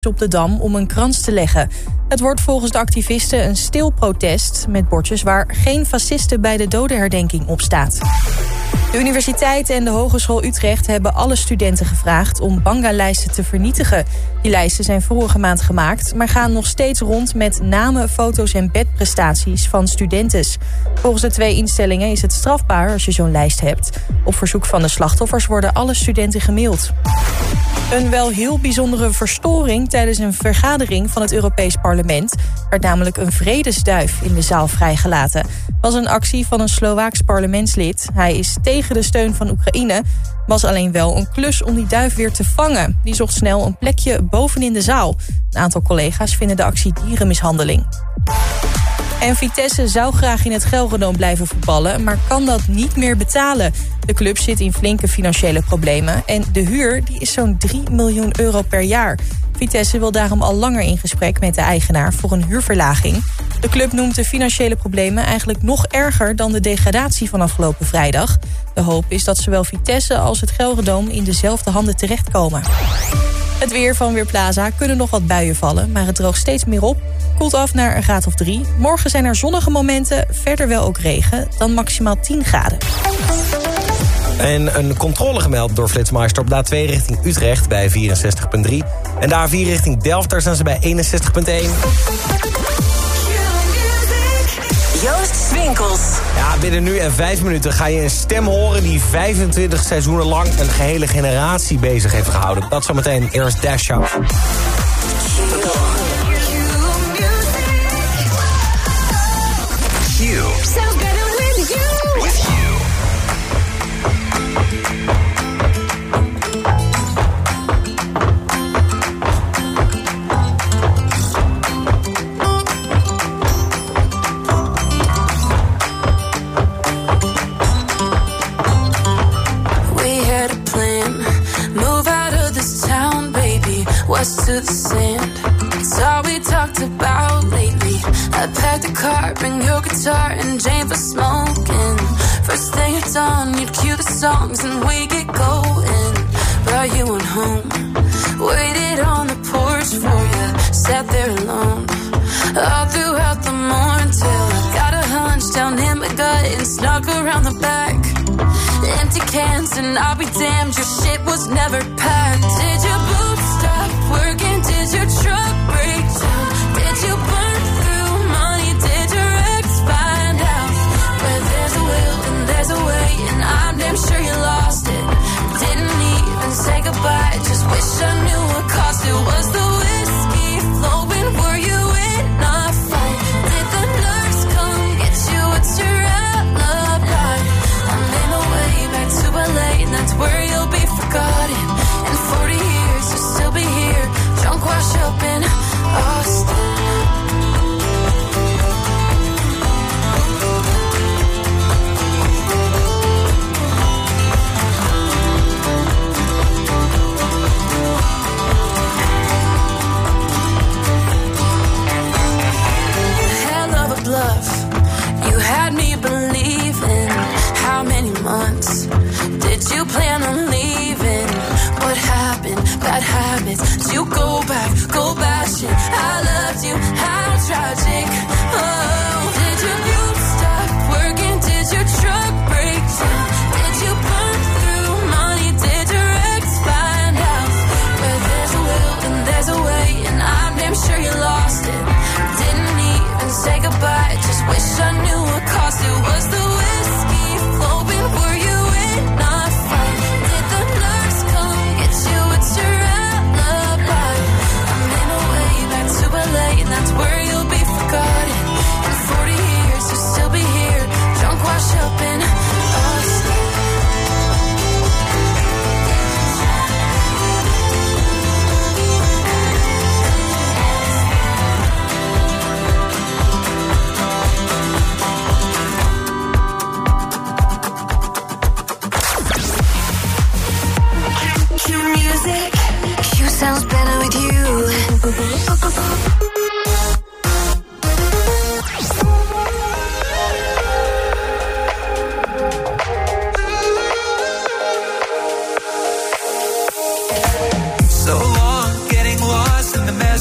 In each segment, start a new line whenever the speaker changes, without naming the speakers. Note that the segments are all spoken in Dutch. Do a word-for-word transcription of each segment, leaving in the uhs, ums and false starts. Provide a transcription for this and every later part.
op de Dam om een krans te leggen. Het wordt volgens de activisten een stil protest met bordjes waar geen fascisten bij de dodenherdenking op staat. De universiteit en de Hogeschool Utrecht hebben alle studenten gevraagd om Banga-lijsten te vernietigen. Die lijsten zijn vorige maand gemaakt, maar gaan nog steeds rond met namen, foto's en bedprestaties van studenten. Volgens de twee instellingen is het strafbaar als je zo'n lijst hebt. Op verzoek van de slachtoffers worden alle studenten gemaild. Een wel heel bijzondere verstoring tijdens een vergadering van het Europees Parlement werd namelijk een vredesduif in de zaal vrijgelaten. Was een actie van een Slovaaks parlementslid. Hij is tegen de steun van Oekraïne, was alleen wel een klus om die duif weer te vangen. Die zocht snel een plekje bovenin de zaal. Een aantal collega's vinden de actie dierenmishandeling. En Vitesse zou graag in het Gelredome blijven voetballen, maar kan dat niet meer betalen. De club zit in flinke financiële problemen en de huur die is zo'n drie miljoen euro per jaar. Vitesse wil daarom al langer in gesprek met de eigenaar voor een huurverlaging. De club noemt de financiële problemen eigenlijk nog erger dan de degradatie van afgelopen vrijdag. De hoop is dat zowel Vitesse als het Gelredome in dezelfde handen terechtkomen. Het weer van Weerplaza kunnen nog wat buien vallen, maar het droogt steeds meer op. Koelt af naar een graad of drie. Morgen zijn er zonnige momenten, verder wel ook regen, dan maximaal tien graden.
En een controle gemeld door Flitsmeister op de A twee richting Utrecht bij vierenzestig komma drie. En de A vier richting Delft, daar zijn ze bij eenenzestig komma één.
Joost Swinkels.
Ja, binnen nu en vijf minuten ga je een stem horen die vijfentwintig seizoenen lang een gehele generatie bezig heeft gehouden. Dat zometeen eerst Dash Show.
Sounds better with you. With you.
We had a plan. Move out of this town, baby. West to the sand. It's all we talked about lately. I packed the car, bring your guitar and Jane for smoking. First thing it's on, you'd cue the songs and we get going. But you went home, waited on the porch for you, sat there alone. All throughout the morning till I got a hunch down in my gut and snuck around the back. Empty cans and I'll be damned, your shit was never packed. Did your boots stop working? Did your truck break down? Did you burn through money? Did your ex find out? Where there's a will and there's a way, and I'm damn sure you lost it. Didn't even say goodbye, just wish I knew what cost it. Was the whiskey flowing? Were you in a fight? Did the nurse come get you? What's your alibi? I'm in a way back to L A, and that's where you'll be forgotten. In forty years you'll still be here, drunk, wash up in Austin. Hell of a bluff, you had me believing. How many months did you plan on leaving? What happened? Bad habits. Did you go back, go bashing? I loved you, how tragic. Oh, did your boots stop working? Did your truck break down? Did you burn through money? Did your ex find out? Where there's a will and there's a way, and I'm damn sure you lost it. Didn't even say goodbye, just wish I knew what cost it. Was the whiskey flowing? Were you in a fight? Did the nurse come get you? What's your alibi? I'm in a way back to L A, and that's where you'll be forgotten. In forty years you'll still be here, drunk, wash up in Austin.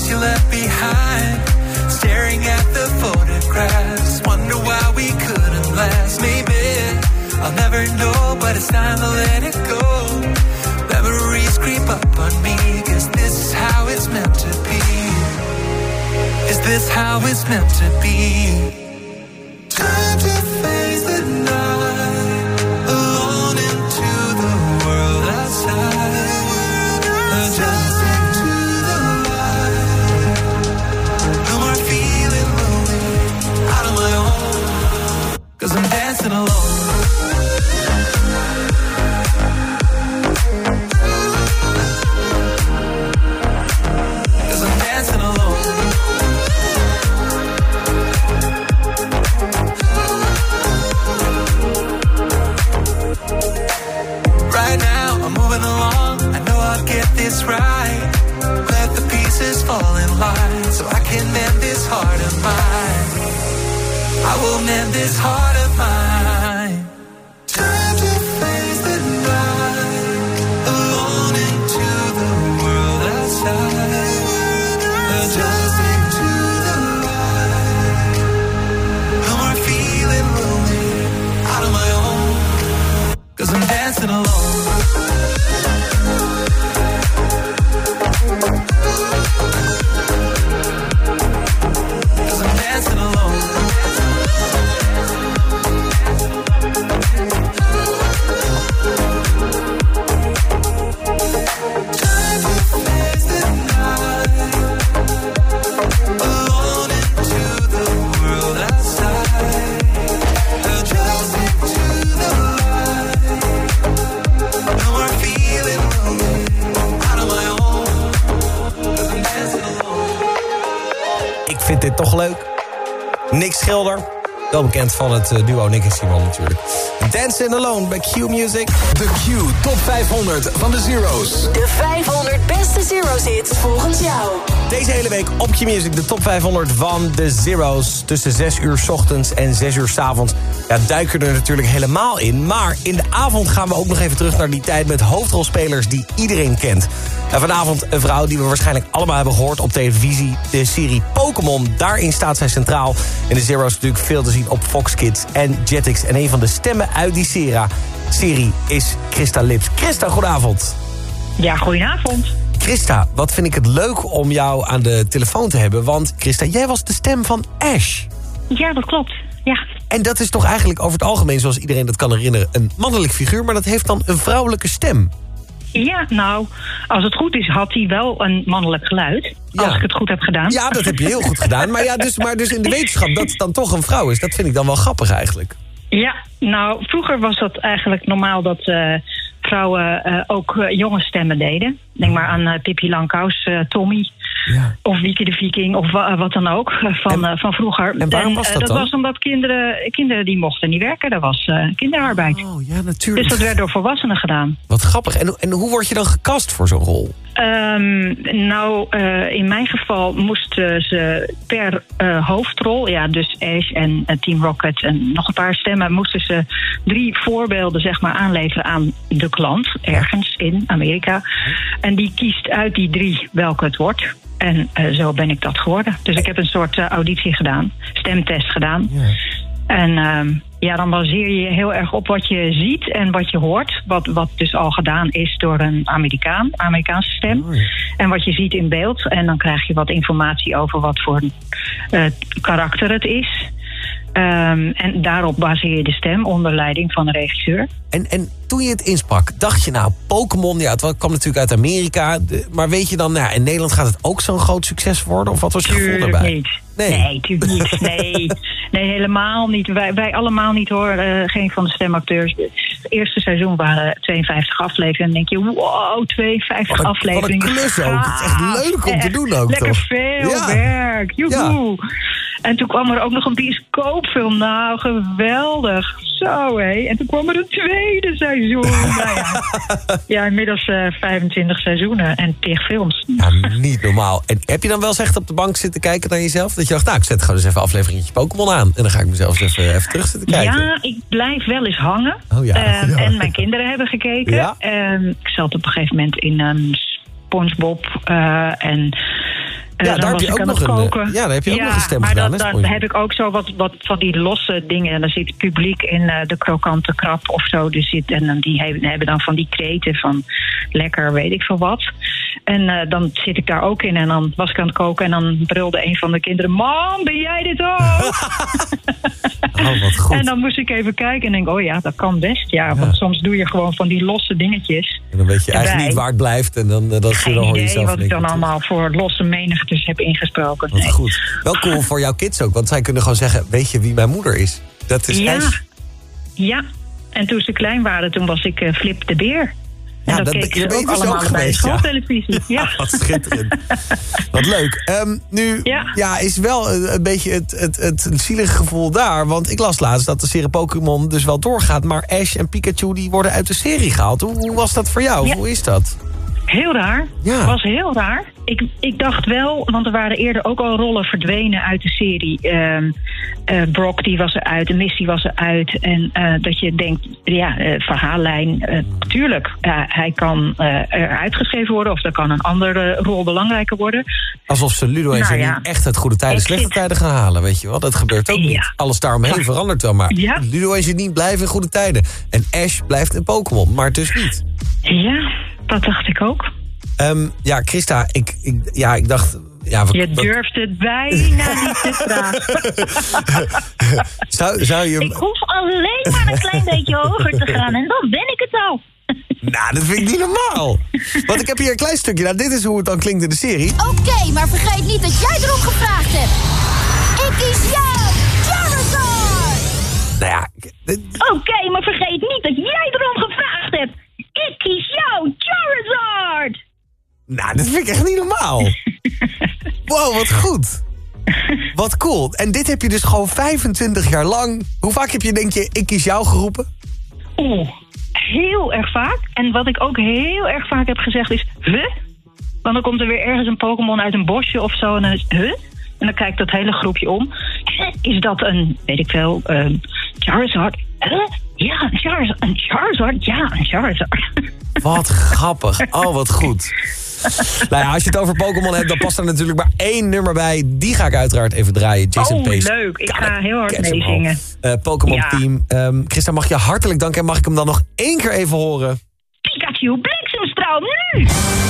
you left behind. Staring at the photographs, wonder why we couldn't last. Maybe I'll never know, but it's time to let it go. Memories creep up on me. Is this how it's meant to be? Is this how it's meant to be? Time to face the night, alone into the world outside. Just into the light. No more feeling lonely, out on my own. 'Cause I'm dancing alone. Right, let the pieces fall in line so I can mend this heart of mine. I will mend this heart of mine. Time to face the night, alone into the world outside. Just into the light. No more feeling lonely, out on my own. 'Cause I'm dancing alone.
Vind dit toch leuk? Nick Schilder, wel bekend van het duo Nick en Simon natuurlijk. Dancing Alone bij Q Music.
De Q Top vijfhonderd van de Zero's.
De vijfhonderd beste Zero's hits volgens jou.
Deze hele week op Q Music de top vijfhonderd van de Zero's. Tussen zes uur 's ochtends en zes uur 's avonds. Ja, duiken er natuurlijk helemaal in. Maar in de avond gaan we ook nog even terug naar die tijd met hoofdrolspelers die iedereen kent. En vanavond een vrouw die we waarschijnlijk allemaal hebben gehoord op televisie. De serie Pokémon, daarin staat zij centraal. En de Zero's natuurlijk veel te zien op Fox Kids en Jetix. En een van de stemmen uit die sera, serie is Christa Lips. Christa, goedenavond.
Ja, goedenavond.
Christa, wat vind ik het leuk om jou aan de telefoon te hebben. Want Christa, jij was de stem van Ash.
Ja, dat klopt. Ja.
En dat is toch eigenlijk over het algemeen, zoals iedereen dat kan herinneren, een mannelijk figuur. Maar dat heeft dan een vrouwelijke stem.
Ja, nou, als het goed is, had hij wel een mannelijk geluid.
Ja.
Als ik het goed heb gedaan.
Ja, dat heb je heel goed gedaan. Maar, ja, dus, maar dus in de wetenschap dat het dan toch een vrouw is, dat vind ik dan wel grappig eigenlijk.
Ja, nou, vroeger was dat eigenlijk normaal dat uh, vrouwen uh, ook uh, jonge stemmen deden. Denk maar aan uh, Pippi Langkous, uh, Tommy. Ja. Of Wieke de Viking, of wa- wat dan ook, van, en, uh, van vroeger.
En waarom was dat
en, uh, dat
dan?
was omdat kinderen, kinderen die mochten niet werken. Dat was uh, kinderarbeid.
Oh, ja, natuurlijk.
Dus dat werd door volwassenen gedaan.
Wat grappig. En, en hoe word je dan gecast voor zo'n rol?
Um, nou, uh, in mijn geval moesten ze per uh, hoofdrol, ja, dus Ash en uh, Team Rocket en nog een paar stemmen, moesten ze drie voorbeelden, zeg maar, aanleveren aan de klant, ergens in Amerika. En die kiest uit die drie welke het wordt. En uh, zo ben ik dat geworden. Dus ik heb een soort uh, auditie gedaan, stemtest gedaan. Ja. En uh, ja, dan baseer je je heel erg op wat je ziet en wat je hoort. Wat, wat dus al gedaan is door een Amerikaan, Amerikaanse stem. Oh ja. En wat je ziet in beeld. En dan krijg je wat informatie over wat voor uh, karakter het is. Um, en daarop baseer je de stem onder leiding van de regisseur.
En, en toen je het insprak, dacht je nou, Pokémon, ja, het kwam natuurlijk uit Amerika. De, maar weet je dan, nou, in Nederland gaat het ook zo'n groot succes worden? Of wat was je gevoel daarbij?
Niet. Nee, nee, tuurlijk niet. Nee, nee, helemaal niet. Wij, wij allemaal niet hoor, uh, geen van de stemacteurs. Het eerste seizoen waren tweeënvijftig afleveringen. En dan denk je, wow, tweeënvijftig
wat een,
afleveringen.
Wat een klus ook. Het is echt leuk om te doen ook,
lekker
toch?
Lekker veel
ja.
werk. Joehoe. Ja. En toen kwam er ook nog een bioscoopfilm. Nou, geweldig. Zo, hé. En toen kwam er een tweede seizoen. Nou ja. ja, inmiddels uh, vijfentwintig seizoenen en tig films.
Ja, niet normaal. En heb je dan wel eens echt op de bank zitten kijken naar jezelf? Dat je dacht, nou, ik zet gewoon eens even afleveringetje Pokémon aan. En dan ga ik mezelf eens even, even terug zitten kijken.
Ja, ik blijf wel eens hangen.
Oh, ja.
Um,
ja.
En mijn kinderen hebben gekeken.
Ja?
Um, ik zat op een gegeven moment in een SpongeBob uh, en... Uh,
ja,
dan
daar
was
heb je
ik
ook
aan
nog
het
een,
koken.
ja, daar heb je ook
ja,
nog een stem
maar
gedaan.
Dan,
hè,
dan heb ik ook zo wat, wat van die losse dingen. En dan zit het publiek in uh, de krokante krab of zo. Dus zit, en dan, die hebben, hebben dan van die kreten van lekker weet ik veel wat. En uh, dan zit ik daar ook in. En dan was ik aan het koken. En dan brulde een van de kinderen: Mam, ben jij dit ook?
Oh, wat goed.
En dan moest ik even kijken en denk: oh ja, dat kan best. Ja, want
Ja.
soms doe je gewoon van die losse dingetjes.
En dan weet je eigenlijk
erbij.
niet waar het blijft. En dan, dan, dan
Geen
hoor je
idee
jezelf
wat ik dan
denken.
allemaal voor losse menigtes heb ingesproken.
Wat
Nee.
goed. Wel cool voor jouw kids ook. Want zij kunnen gewoon zeggen: weet je wie mijn moeder is? Dat is
Ja.
Ash.
Ja, en toen ze klein waren, toen was ik uh, Flip de Beer. En
Ja,
dat
dat
keek
ben-
ze
ben je
ook
dus ook
allemaal bij de
geweest, ja.
schooltelevisie. Ja.
Ah, wat schitterend. Wat leuk. Um, nu ja.
Ja.
is wel een, een beetje het, het, het zielige gevoel daar. Want ik las laatst dat de serie Pokémon dus wel doorgaat. Maar Ash en Pikachu die worden uit de serie gehaald. Hoe, hoe was dat voor jou?
Ja.
Hoe is dat?
Heel raar.
Ja.
Was heel raar. Ik, ik dacht wel, want er waren eerder ook al rollen verdwenen uit de serie. Um, uh, Brock die was eruit, de Misty was eruit. En uh, dat je denkt, ja, uh, verhaallijn, uh, tuurlijk. Uh, hij kan uh, eruit geschreven worden of er kan een andere rol belangrijker worden.
Alsof ze Ludo en
Nou,
Janine
ja.
echt uit goede tijden,
Ik
slechte
zit-
tijden gaan halen. Weet je wel, dat gebeurt ook
Ja.
niet. Alles daaromheen verandert wel. Maar
Ja.
Ludo en Janine blijven in goede tijden. En Ash blijft een Pokémon, maar dus niet.
Ja, dat dacht ik ook.
Um, ja, Christa, ik, ik, ja, ik dacht... Ja, wat,
Je
wat-
durft het bijna niet te vragen.
zou, zou je...
Ik hoef alleen maar een klein beetje hoger te gaan en dan ben ik het al.
Nou, dat vind ik niet normaal. Want ik heb hier een klein stukje. Nou, dit is hoe het dan klinkt in de serie.
Oké, okay, maar vergeet niet dat jij erom gevraagd hebt. Ik kies jou, Charizard!
Nou ja... dit-
Oké, okay, maar vergeet niet dat jij erom gevraagd hebt. Ik kies jou, Charizard!
Nou, dat vind ik echt niet normaal. Wow, wat goed. Wat cool. En dit heb je dus gewoon vijfentwintig jaar lang. Hoe vaak heb je, denk je, ik kies jou geroepen?
Oeh, heel erg vaak. En wat ik ook heel erg vaak heb gezegd is, huh? Want dan komt er weer ergens een Pokémon uit een bosje of zo en dan is huh? En dan kijkt dat hele groepje om. Is dat een, weet ik veel, een Charizard? Huh? Ja, een Charizard. Een Charizard? Ja, een Charizard.
Wat grappig. Oh, wat goed. Nou ja, als je het over Pokémon hebt, dan past er natuurlijk maar één nummer bij. Die ga ik uiteraard even draaien. Jason
Oh,
Pace.
leuk. Ik ga heel hard
Catch 'em
meezingen.
all. Uh, Pokémon
Ja.
Team. Um, Christa, mag je hartelijk danken. En mag ik hem dan nog één keer even horen?
Pikachu, bliksemstraal, nu!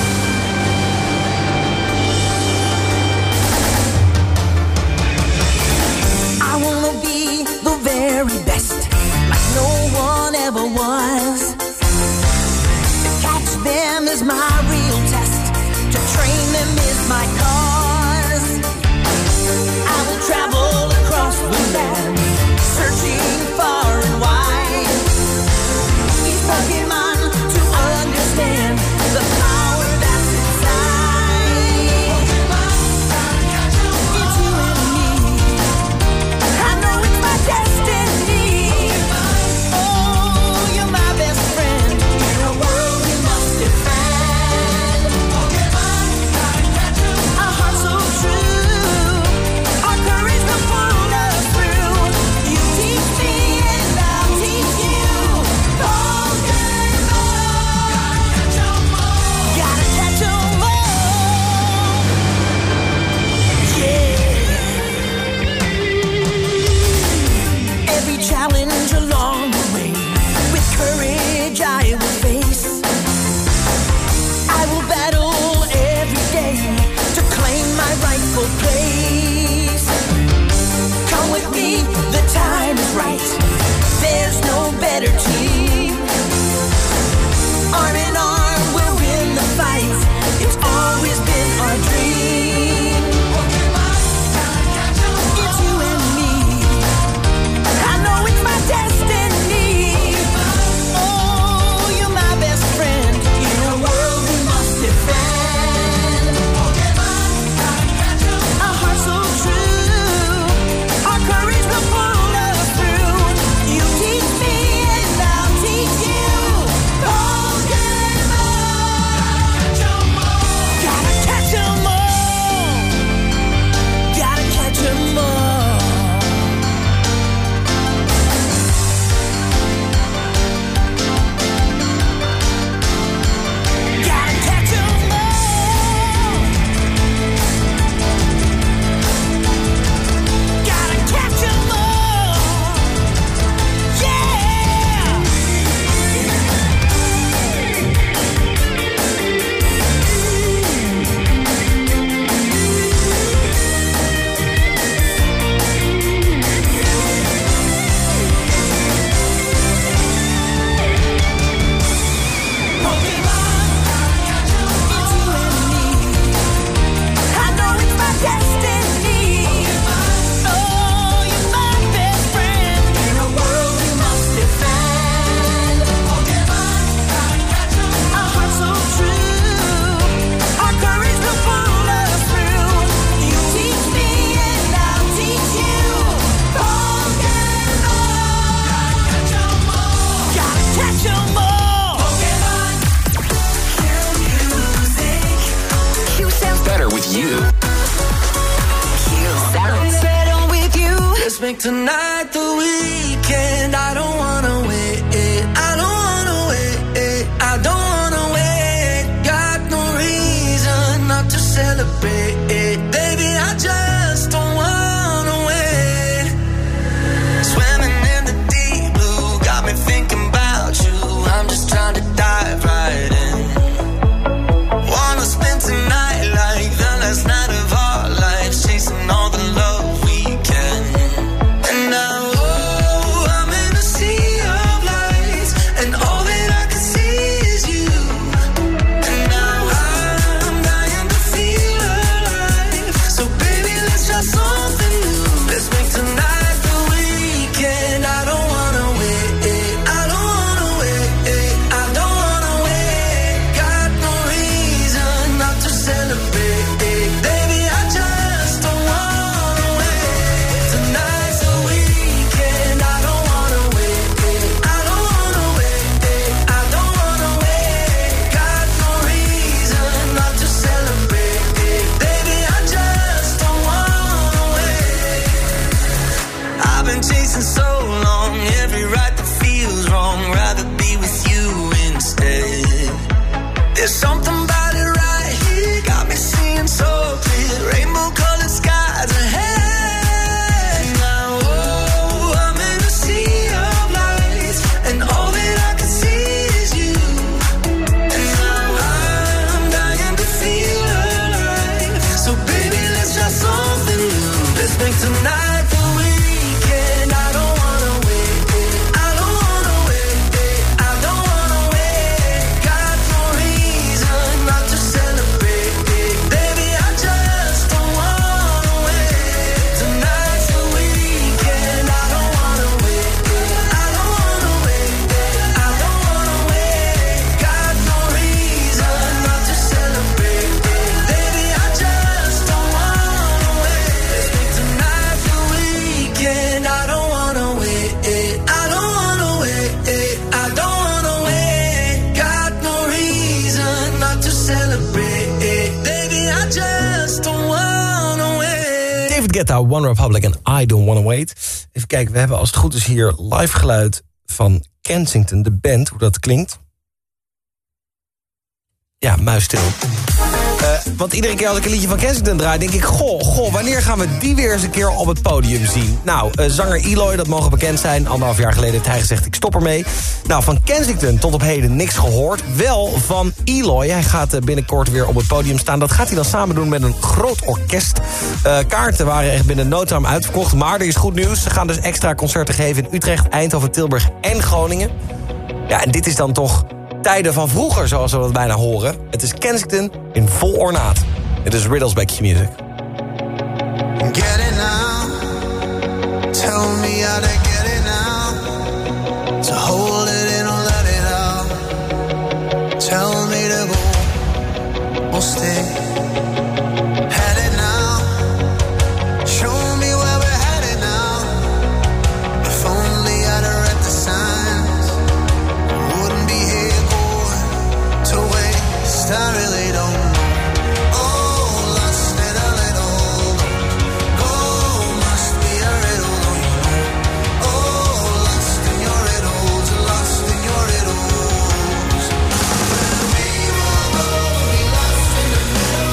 I wanna be the very best, like no one ever was. To catch them is my real test, to train them is my cause. I will travel across the land, searching far and wide. Each Pokemon to understand the power that's
make tonight the weekend. I don't wanna wait, I don't wanna wait, I don't wanna wait. Got no reason not to celebrate, baby, I just don't wanna wait. Swimming in the deep blue, got me thinking about you. I'm just trying to dive right in. Wanna spend tonight like the last night of our lives, chasing all the love we can. And now, oh, I'm in a sea of lights, and all that I can see is you. And now I'm dying to feel alive. So baby, let's try something new. Let's make tonight the weekend. I don't wanna wait, I don't wanna wait, I don't wanna wait. Got no reason not to celebrate, baby, I just don't wanna wait. Tonight's the weekend. I don't wanna wait, I don't wanna wait, I don't wanna wait. Got no reason not to celebrate, baby, I just don't wanna wait. I've been chasing so long, every right that feels wrong, rather be with you instead. There's something about it right here, got me seeing so clear, rainbow colored skies ahead. Now, oh, I'm in a sea of lights, and all that I can see is you. And now I'm dying to feel alive. So baby, let's try something new. Let's make tonight the weekend. I don't wanna wait, I don't wanna wait, I don't wanna wait. Got no reason not to celebrate, baby, I just don't wanna wait. Tonight's the weekend. I don't wanna wait, I don't wanna wait, I don't wanna wait. Got no reason not to celebrate, baby, I just don't wanna wait. Let's make tonight the weekend. I don't wanna wait, I don't wanna wait, I don't wanna wait. Got no reason not to celebrate, baby, I just don't wanna wait.
David Guetta, One Republic en I Don't Wanna Wait. Even kijken, we hebben als het goed is hier live geluid van Kensington, de band, hoe dat klinkt. Ja, muisstil. Uh, want iedere keer als ik een liedje van Kensington draai, denk ik, goh, goh, wanneer gaan we die weer eens een keer op het podium zien? Nou, uh, zanger Eloy, dat mogen bekend zijn. Anderhalf jaar geleden heeft hij gezegd, ik stop ermee. Nou, van Kensington tot op heden niks gehoord. Wel van Eloy, hij gaat uh, binnenkort weer op het podium staan. Dat gaat hij dan samen doen met een groot orkest. Uh, kaarten waren echt binnen no time uitverkocht. Maar er is goed nieuws, ze gaan dus extra concerten geven in Utrecht, Eindhoven, Tilburg en Groningen. Ja, en dit is dan toch tijden van vroeger, zoals we dat bijna horen. Het is Kensington in vol ornaat. Het is Riddles by Q-Music.
Get it now. Tell me how to get it now. To hold it in or let it out. Tell me to go or stay. Had it now. Show me where we're headed now. If only I'd have read the signs, wouldn't be here going to waste. I really don't know.
Be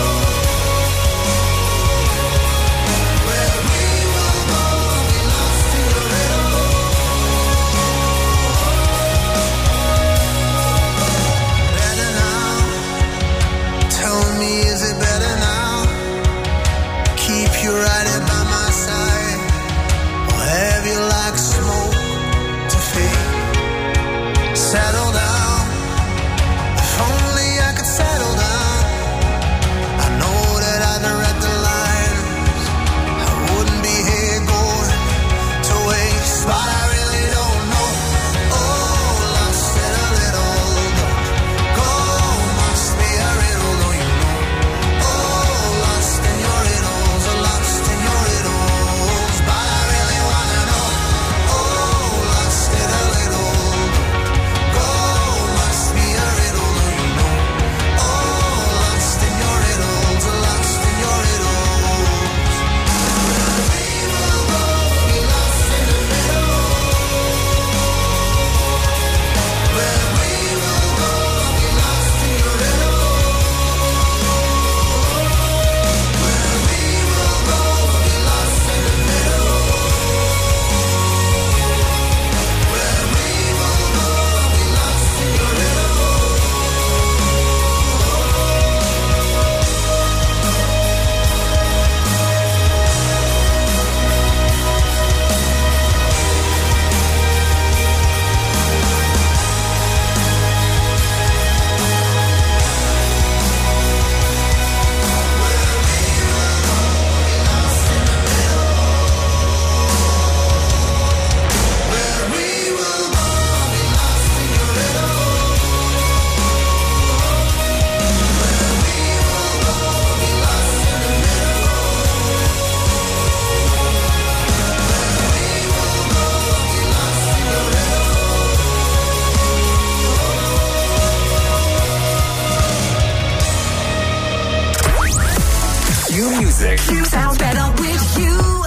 music.
You sound better with you.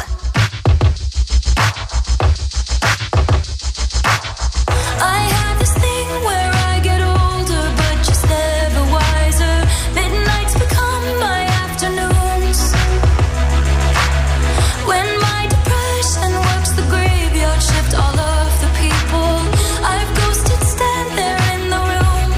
I have this thing where I get older, but just never wiser. Midnights become my afternoons. When my depression works the graveyard shift, all of the people I've ghosted stand there in the room.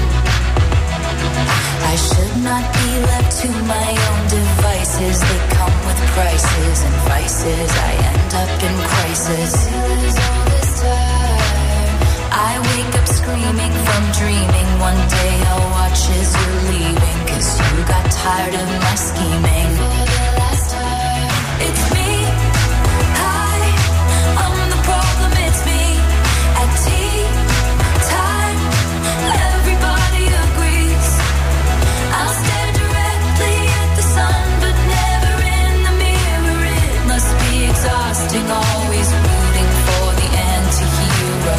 I should not be left to my own devices. They come with prices and vices. I end up in crisis. Is all this time. I wake up screaming from dreaming. One day I'll watch as you're leaving, 'cause you got tired of my scheming. For the last time. It's me. Hi, I'm the problem. It's me. At tea time, everybody agrees. I'll stare directly at the sun, but never in the mirror. It must be exhausting, always rooting for the anti-hero.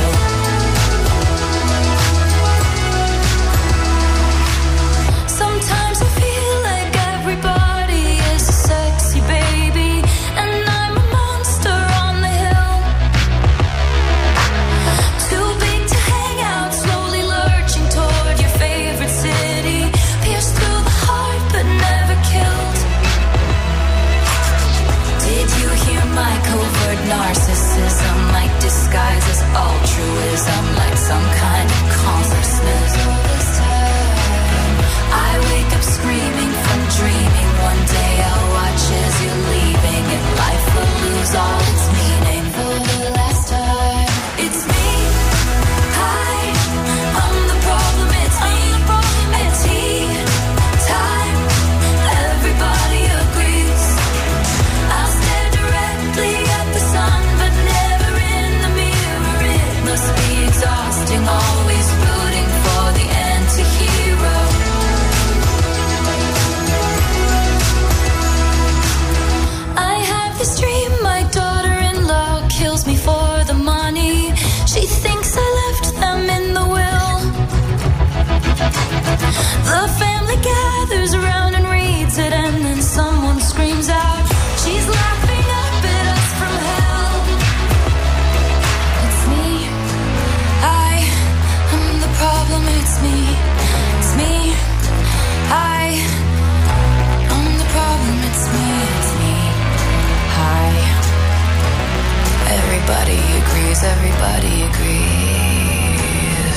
Sometimes I feel like everybody is a sexy baby, and I'm a monster on the hill. Too big to hang out, slowly lurching toward your favorite city. Pierced through the heart, but never killed. Did you hear my covert narcissism? Like disguise as altruism, like some kind of consciousness. All this time, I wake up screaming from dreaming. One day I'll watch as you're leaving, and life will lose all its meaning. For the last time, it's me. Hi, I'm the problem. It's me. At tea time, everybody agrees. I'll stare directly at the sun, but never in the mirror. It must be exhausting, always rooting for the anti-hero. I have this dream, my daughter-in-law kills me for the money. She thinks I left them in the will. The family gathers around and reads it, and then someone screams out, she's laughing up at us from hell. It's me. I am the problem. It's me. It's me. I am the problem. It's me. It's me. Hi. Everybody agrees. Everybody agrees.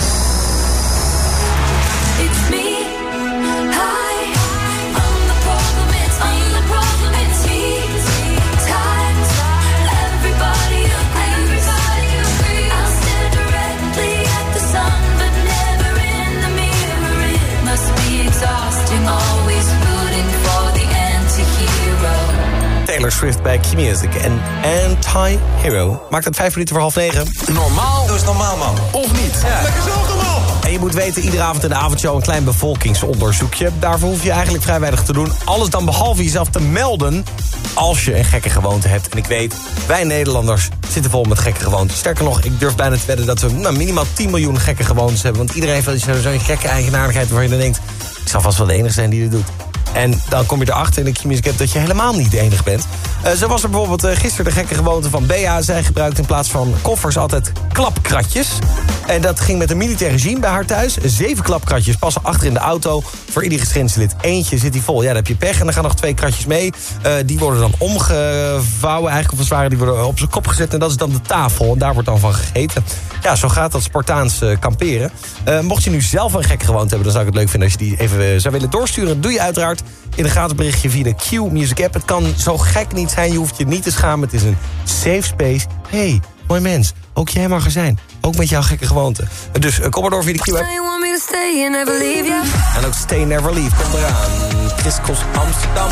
It's me. Hi. I'm the problem. It's me. I'm the problem. It's me. Times. Everybody agrees. Everybody agrees. I'll stare directly at the sun, but never in the mirror. It must be exhausting, always rooting for the anti-hero.
Taylor Swift bij Q-Music en Anti-Hero. Maakt het vijf minuten voor half negen.
Normaal
Doe eens normaal, man.
of niet?
Ja.
Lekker zelf normaal.
En je moet weten, iedere avond in de avondshow een klein bevolkingsonderzoekje. Daarvoor hoef je eigenlijk vrij weinig te doen. Alles dan behalve jezelf te melden als je een gekke gewoonte hebt. En ik weet, wij Nederlanders zitten vol met gekke gewoontes. Sterker nog, ik durf bijna te wedden dat we nou, minimaal tien miljoen gekke gewoontes hebben. Want iedereen heeft wel zo'n gekke eigenaardigheid waar je dan denkt, ik zal vast wel de enige zijn die dit doet. En dan kom je erachter in de Q-Music App dat je helemaal niet de enige bent. Uh, zo was er bijvoorbeeld uh, gisteren de gekke gewoonte van Bea. Zij gebruikt in plaats van koffers altijd klapkratjes. En dat ging met een militair regime bij haar thuis. Zeven klapkratjes passen achter in de auto. Voor ieder gezinslid eentje zit die vol. Ja, dan heb je pech en dan gaan nog twee kratjes mee. Uh, die worden dan omgevouwen eigenlijk, of als het ware. Die worden op zijn kop gezet en dat is dan de tafel. En daar wordt dan van gegeten. Ja, zo gaat dat Spartaans uh, kamperen. Uh, mocht je nu zelf een gekke gewoonte hebben, dan zou ik het leuk vinden als je die even uh, zou willen doorsturen. Dat doe je uiteraard in een gratis berichtje via de Q-Music app. Het kan zo gek niet zijn, je hoeft je niet te schamen. Het is een safe space. Hey, mooi mens, ook jij mag er zijn. Ook met jouw gekke gewoonte. Dus uh, kom maar door via de Q-app. En ook Stay Never Leave, kom eraan. Chris Cross Amsterdam.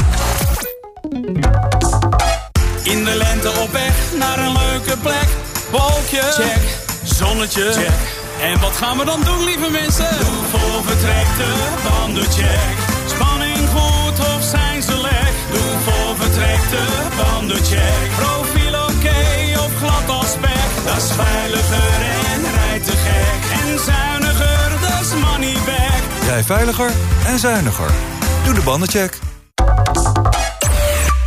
In de lente op weg naar een leuke plek. Wolkje, check. Zonnetje, check. En wat gaan we dan doen, lieve mensen? Doe voor vertrek de bandencheck. Spanning goed of zijn ze lek? Doe voor vertrek de bandencheck. Profiel oké of glad als spek? Dat is veiliger en rijdt te gek. En zuiniger, dat is money back.
Rij veiliger en zuiniger. Doe de bandencheck.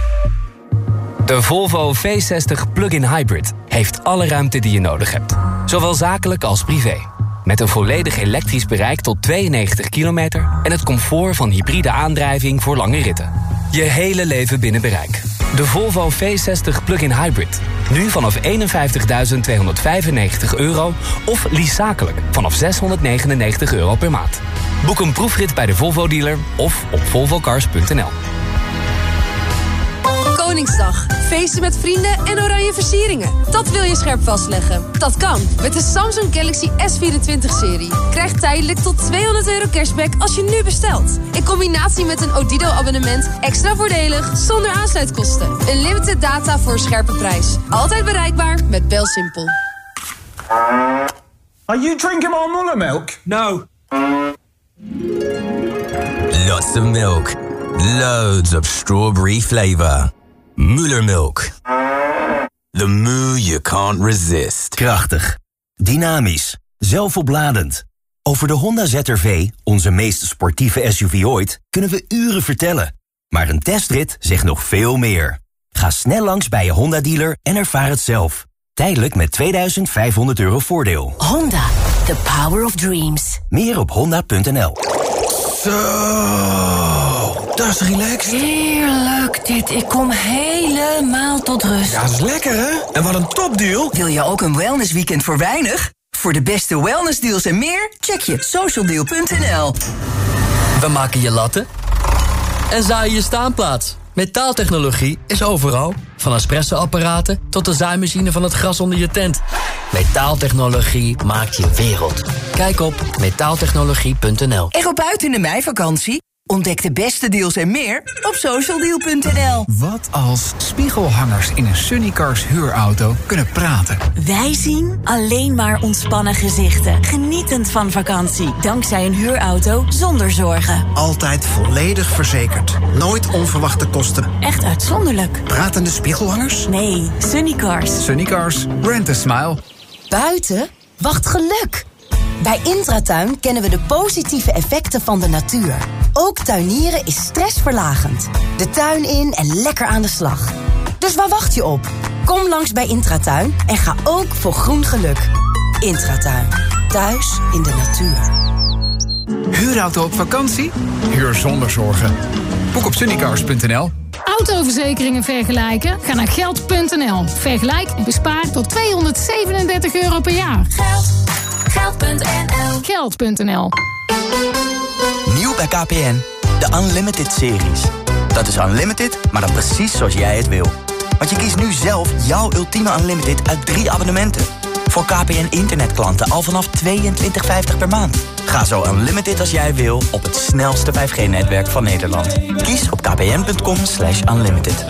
De Volvo V zestig Plug-in Hybrid heeft alle ruimte die je nodig hebt. Zowel zakelijk als privé. Met een volledig elektrisch bereik tot tweeënnegentig kilometer... en het comfort van hybride aandrijving voor lange ritten. Je hele leven binnen bereik. De Volvo V zestig Plug-in Hybrid. Nu vanaf eenenvijftigduizend tweehonderdvijfennegentig euro... of lease zakelijk vanaf zeshonderdnegenennegentig euro per maand. Boek een proefrit bij de Volvo-dealer of op volvo cars punt n l.
Koningsdag. Feesten met vrienden en oranje versieringen. Dat wil je scherp vastleggen. Dat kan met de Samsung Galaxy S vierentwintig-serie. Krijg tijdelijk tot tweehonderd euro cashback als je nu bestelt. In combinatie met een Odido-abonnement extra voordelig zonder aansluitkosten. Unlimited data voor een scherpe prijs. Altijd bereikbaar met BelSimpel.
Are you drinking our Muller milk?
No.
Lots of milk. Loads of strawberry flavor. Muller milk. The moo you can't resist.
Krachtig. Dynamisch. Zelfopladend. Over de Honda Z R V, onze meest sportieve S U V ooit, kunnen we uren vertellen. Maar een testrit zegt nog veel meer. Ga snel langs bij je Honda-dealer en ervaar het zelf. Tijdelijk met tweeduizend vijfhonderd euro voordeel.
Honda, the power of dreams.
Meer op honda punt n l.
Zo, dat is relaxed.
Heerlijk dit. Ik kom helemaal tot rust.
Ja, dat is lekker, hè? En wat een topdeal.
Wil je ook een wellnessweekend voor weinig? Voor de beste wellnessdeals en meer, check je socialdeal punt n l.
We maken je latten en zaaien je staanplaats. Metaaltechnologie is overal. Van espresso-apparaten tot de zaaimachine van het gras onder je tent. Metaaltechnologie maakt je wereld. Kijk op metaaltechnologie punt n l.
En go buiten in de meivakantie? Ontdek de beste deals en meer op socialdeal punt n l.
Wat als spiegelhangers in een Sunnycars huurauto kunnen praten?
Wij zien alleen maar ontspannen gezichten. Genietend van vakantie. Dankzij een huurauto zonder zorgen.
Altijd volledig verzekerd. Nooit onverwachte kosten.
Echt uitzonderlijk.
Pratende spiegelhangers?
Nee, Sunnycars.
Sunnycars. Rent a smile.
Buiten wacht geluk. Bij Intratuin kennen we de positieve effecten van de natuur. Ook tuinieren is stressverlagend. De tuin in en lekker aan de slag. Dus waar wacht je op? Kom langs bij Intratuin en ga ook voor groen geluk. Intratuin. Thuis in de natuur.
Huurauto op vakantie? Huur zonder zorgen. Boek op sunnycars punt n l.
Autoverzekeringen vergelijken? Ga naar geld punt n l. Vergelijk en bespaar tot tweehonderdzevenendertig euro per jaar.
Geld. geld punt n l.
geld punt n l.
Nieuw bij K P N, de Unlimited-series. Dat is unlimited, maar dan precies zoals jij het wil. Want je kiest nu zelf jouw ultieme Unlimited uit drie abonnementen. Voor K P N internetklanten al vanaf tweeëntwintig vijftig per maand. Ga zo unlimited als jij wil op het snelste vijf G netwerk van Nederland. Kies op kpn punt com slash unlimited.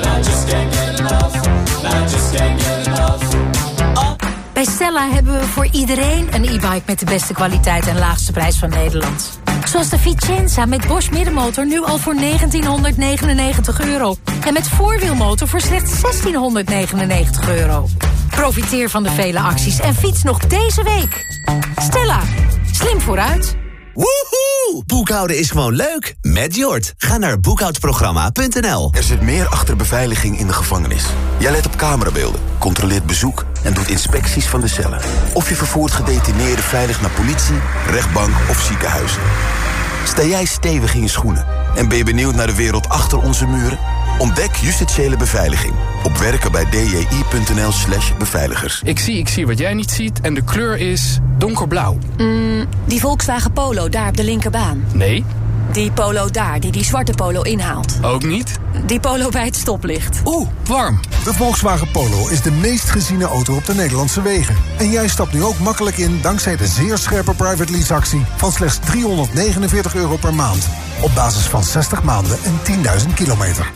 Bij Stella hebben we voor iedereen een e-bike met de beste kwaliteit en laagste prijs van Nederland. Zoals de Vicenza met Bosch middenmotor nu al voor negentienhonderdnegenennegentig euro. En met voorwielmotor voor slechts zestienhonderdnegenennegentig euro. Profiteer van de vele acties en fiets nog deze week. Stella, slim vooruit.
Woehoe! Boekhouden is gewoon leuk. Met Jort. Ga naar boekhoudprogramma punt n l.
Er zit meer achter beveiliging in de gevangenis. Jij let op camerabeelden, controleert bezoek en doet inspecties van de cellen. Of je vervoert gedetineerden veilig naar politie, rechtbank of ziekenhuizen. Sta jij stevig in je schoenen en ben je benieuwd naar de wereld achter onze muren? Ontdek justitiële beveiliging op werken bij d j i punt n l slash beveiligers.
Ik zie, ik zie wat jij niet ziet en de kleur is donkerblauw.
Mm, die Volkswagen Polo daar op de linkerbaan.
Nee.
Die Polo daar, die die zwarte Polo inhaalt.
Ook niet.
Die Polo bij het stoplicht.
Oeh, warm.
De Volkswagen Polo is de meest geziene auto op de Nederlandse wegen. En jij stapt nu ook makkelijk in dankzij de zeer scherpe private lease actie van slechts driehonderdnegenenveertig euro per maand. Op basis van zestig maanden en tienduizend kilometer.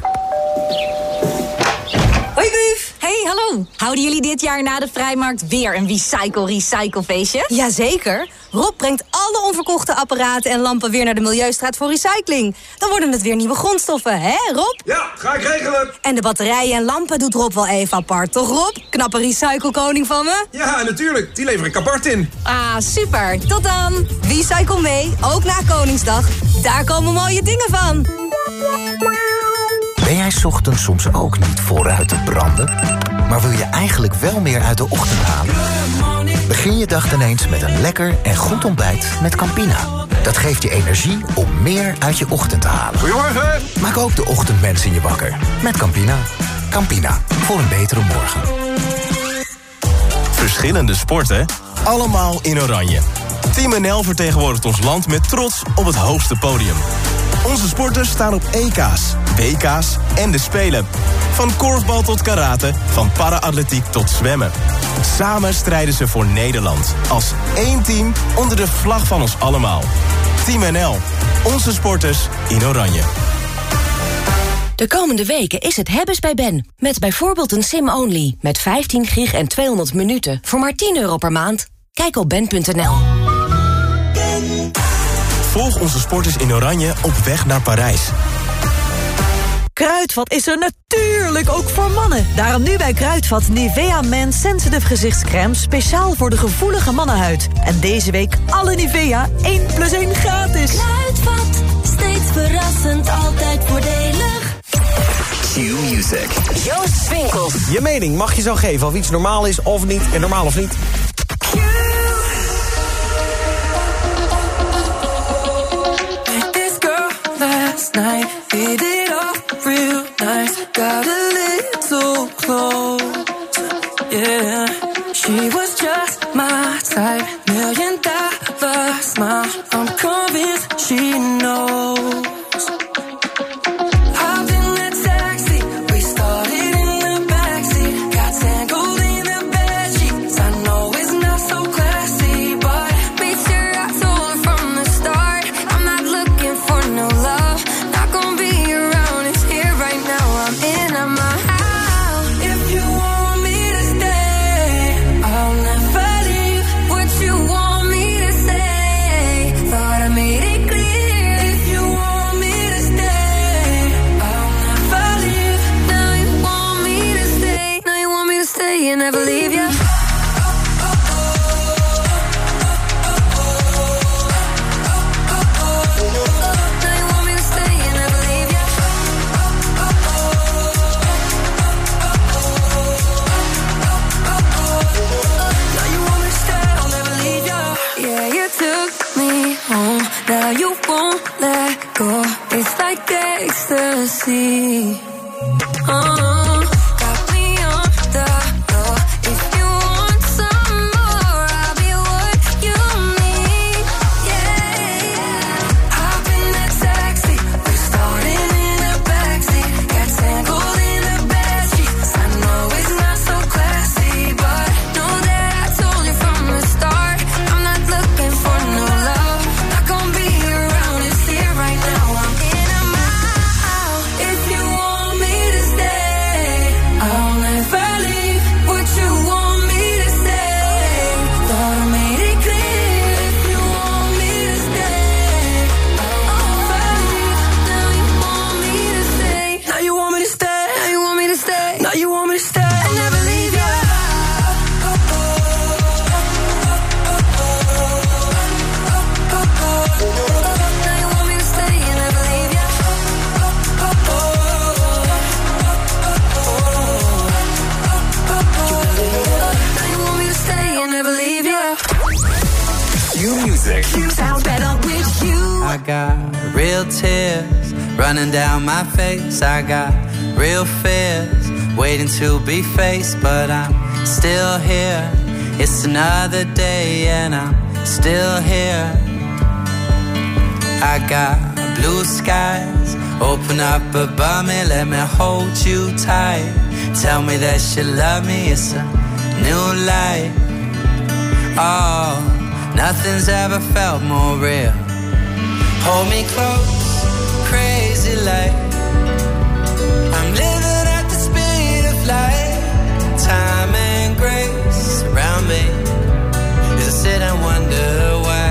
Hoi Buf! Hey, hallo! Houden jullie dit jaar na de Vrijmarkt weer een Recycle-Recycle-feestje?
Jazeker! Rob brengt alle onverkochte apparaten en lampen weer naar de Milieustraat voor recycling. Dan worden het weer nieuwe grondstoffen, hè Rob?
Ja, ga ik regelen!
En de batterijen en lampen doet Rob wel even apart, toch Rob? Knappe recyclekoning van me?
Ja, natuurlijk. Die lever ik apart in.
Ah, super! Tot dan! Recycle mee, ook na Koningsdag. Daar komen mooie dingen van.
Ben
Ben jij 's ochtends soms ook niet vooruit te branden? Maar wil je eigenlijk wel meer uit de ochtend halen? Begin je dag ineens met een lekker en goed ontbijt met Campina. Dat geeft je energie om meer uit je ochtend te halen.
Goedemorgen!
Maak ook de ochtendmensen in je wakker met Campina. Campina, voor een betere morgen.
Verschillende sporten, allemaal in oranje. Team N L vertegenwoordigt ons land met trots op het hoogste podium. Onze sporters staan op E K's, W K's en de Spelen. Van korfbal tot karate, van para-atletiek tot zwemmen. Samen strijden ze voor Nederland. Als één team onder de vlag van ons allemaal. Team N L, onze sporters in oranje.
De komende weken is het hebben's bij Ben. Met bijvoorbeeld een sim-only. Met vijftien gig en tweehonderd minuten. Voor maar tien euro per maand. Kijk op ben punt n l.
Volg onze sporters in oranje op weg naar Parijs.
Kruidvat is er natuurlijk ook voor mannen. Daarom nu bij Kruidvat Nivea Men Sensitive gezichtscreme... speciaal voor de gevoelige mannenhuid. En deze week alle Nivea één plus één gratis.
Kruidvat, steeds verrassend, altijd voordelig.
Q-Music.
Joost Swinkels.
Je mening mag je zo geven of iets normaal is of niet. En normaal of niet.
Night, hit it off real nice. Got a little close, yeah. She was just my type, million dollar smile. I'm convinced she knows. Hopped in that taxi, we started in the backseat. Got tangled in the bedsheets. I know it's not so classy, but made sure I told her from the start, I'm not looking for no love. Never leave you. Now you won't let go. It's like ecstasy. Uh-huh. Got me on the floor. If you want some more, I'll be what you need. Yeah, yeah. Hop in that taxi. We started in the backseat. Got tangled in the bedsheets. I know it's not so classy, but know that I told you from the start, I'm not looking for no love. Not gonna be around, it's here right now. I'm in, I'm out. If you want me to stay, I'll never leave. What you want me to say, thought I made it clear. If you want me to stay, I'll never leave. Now you want me to stay. Now you want me to stay. Now you want me to stay. Now you want me to stay. I'll never leave you. Now you want me to stay and never leave you. Now you want me to stay and never leave you.
Q-Music.
You sound better with you.
I got real tears running down my face. I got real fears waiting to be faced, but I'm still here. It's another day and I'm still here. I got blue skies open up above me, let me hold you tight. Tell me that you love me, it's a new life. Oh, nothing's ever felt more real. Hold me close, crazy like I'm living at the speed of light. Time and grace around me as I sit and wonder why.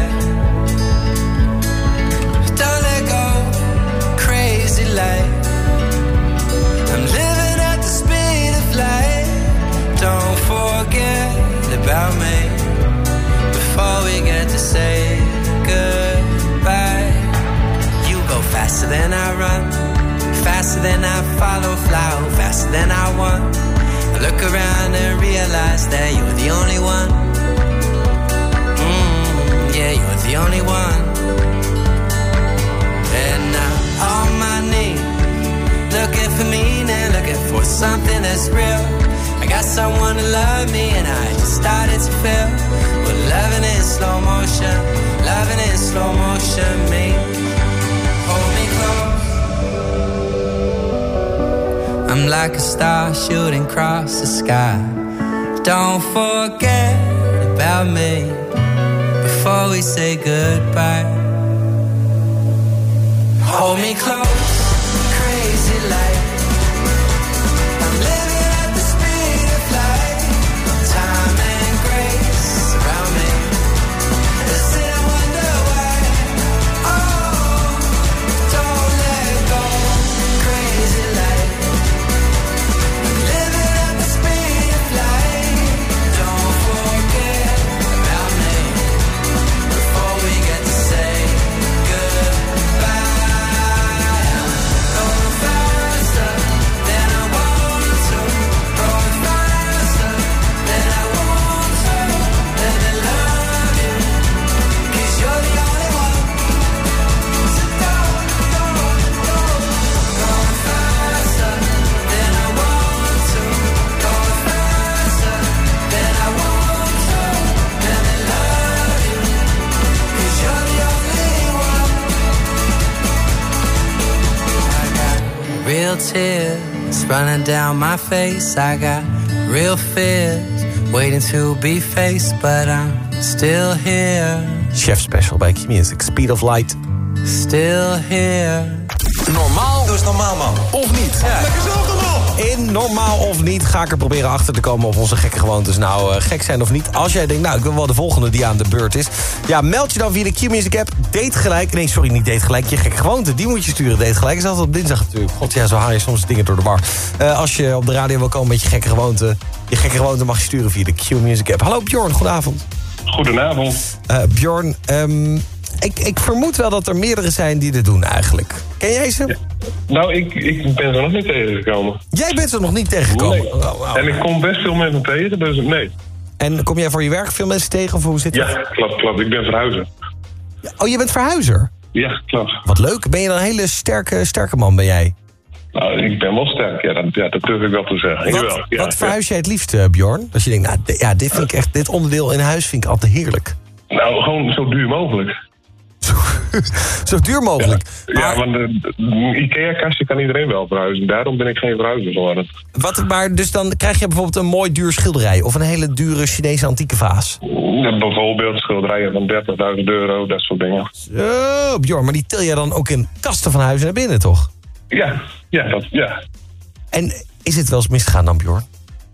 Don't let go, crazy like I'm living at the speed of light. Don't forget about me before we get to say goodbye. You go faster than I run, faster faster than I follow, fly faster than I want. I look around and realize that you're the only one. Mm, yeah, you're the only one. And I'm on my knees, looking for meaning, looking for something that's real. I got someone to love me and I just started to feel. Well, loving in slow motion, loving in slow motion, me. Hold me close. I'm like a star shooting across the sky. Don't forget about me before we say goodbye. Hold me close, crazy light. I'm living at the speed of light. Time and grace around me. I sit and wonder why. Oh, don't let go, crazy light. I'm living at the speed of light. Don't forget about me before we get to say goodbye. Real tears running down my face. I got real fears waiting to be faced, but I'm still here.
Chef Special bij Q-Music, Speed of Light.
Still here.
Normaal?
Doe eens normaal, man.
Of niet?
Ja. Lekker zelf normaal.
In Normaal of Niet ga ik er proberen achter te komen of onze gekke gewoontes nou uh, gek zijn of niet. Als jij denkt, nou, ik wil wel de volgende die aan de beurt is. Ja, meld je dan via de Q-Music app. Date gelijk. Nee, sorry, niet date gelijk. Je gekke gewoonte, die moet je sturen. Date gelijk is altijd op dinsdag natuurlijk. God, ja, zo haal je soms dingen door de war. Uh, als je op de radio wil komen met je gekke gewoonte, je gekke gewoonte mag je sturen via de Q-Music app. Hallo Bjorn, goedenavond.
Goedenavond.
Uh, Bjorn, um, ik, ik vermoed wel dat er meerdere zijn die dit doen eigenlijk. Ken jij ze?
Ja. Nou, ik, ik ben ze nog niet tegengekomen.
Jij bent ze nog niet tegengekomen?
Nee.
Oh, wow.
En ik kom best veel mensen tegen, dus nee.
En kom jij voor je werk veel mensen tegen of hoe zit het?
Ja, klopt, klopt. Ik ben verhuizer.
Oh, je bent verhuizer?
Ja, klopt.
Wat leuk. Ben je dan een hele sterke, sterke man, ben jij?
Nou, ik ben wel sterk, ja, dat, ja, dat durf ik wel te zeggen.
Wat,
Jawel, ja,
wat verhuis jij het liefst, uh, Bjorn? Als je denkt, nou, d- ja, dit vind ik echt, dit onderdeel in huis vind ik altijd heerlijk.
Nou, gewoon zo duur mogelijk.
Zo duur mogelijk.
Ja, maar... ja want een IKEA-kastje kan iedereen wel verhuizen. Daarom ben ik geen verhuizer geworden.
Wat, maar dus dan krijg je bijvoorbeeld een mooi duur schilderij of een hele dure Chinese antieke vaas.
Ja, bijvoorbeeld schilderijen van dertigduizend euro, dat soort dingen.
Zo, Bjorn, maar die til jij dan ook in kasten van huizen naar binnen, toch?
Ja, ja, dat, ja.
En is het wel eens misgegaan dan, Bjorn?